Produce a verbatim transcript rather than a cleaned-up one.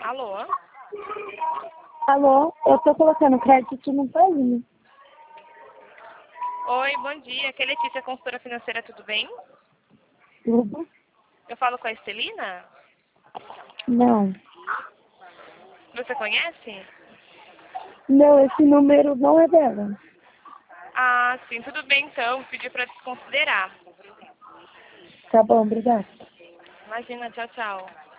Alô? Alô, eu tô colocando crédito no país. Oi, bom dia. Aqui é Letícia, consultora financeira, tudo bem? Tudo? Eu falo com a Estelina? Não. Você conhece? Não, esse número não é dela. Ah, sim, tudo bem então. Pedi para desconsiderar. Tá bom, obrigada. Imagina, tchau, tchau.